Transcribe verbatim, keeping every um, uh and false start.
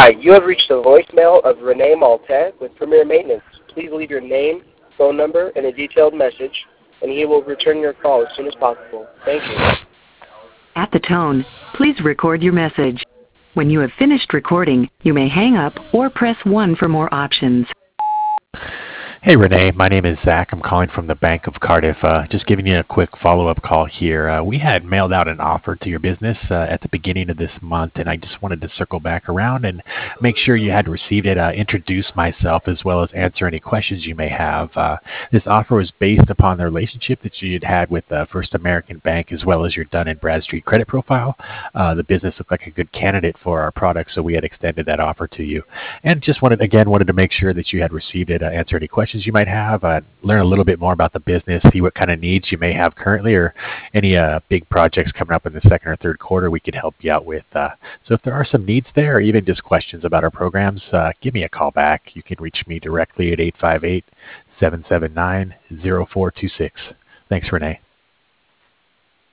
Hi, you have reached the voicemail of Renee Maltet with Premier Maintenance. Please leave your name, phone number, and a detailed message, and he will return your call as soon as possible. Thank you. At the tone, please record your message. When you have finished recording, you may hang up or press one for more options. Hey Renee, my name is Zach. I'm calling from the Bank of Cardiff. Uh, just giving you a quick follow-up call here. Uh, we had mailed out an offer to your business uh, at the beginning of this month, and I just wanted to circle back around and make sure you had received it, uh, introduce myself, as well as answer any questions you may have. Uh, this offer was based upon the relationship that you had had with uh, First American Bank, as well as your Dun and Bradstreet credit profile. Uh, the business looked like a good candidate for our product, so we had extended that offer to you. And just wanted, again, wanted to make sure that you had received it, uh, answer any questions you might have, uh, learn a little bit more about the business, see what kind of needs you may have currently, or any uh, big projects coming up in the second or third quarter we could help you out with. Uh, so if there are some needs there, or even just questions about our programs, uh, give me a call back. You can reach me directly at eight five eight, seven seven nine, zero four two six. Thanks, Renee.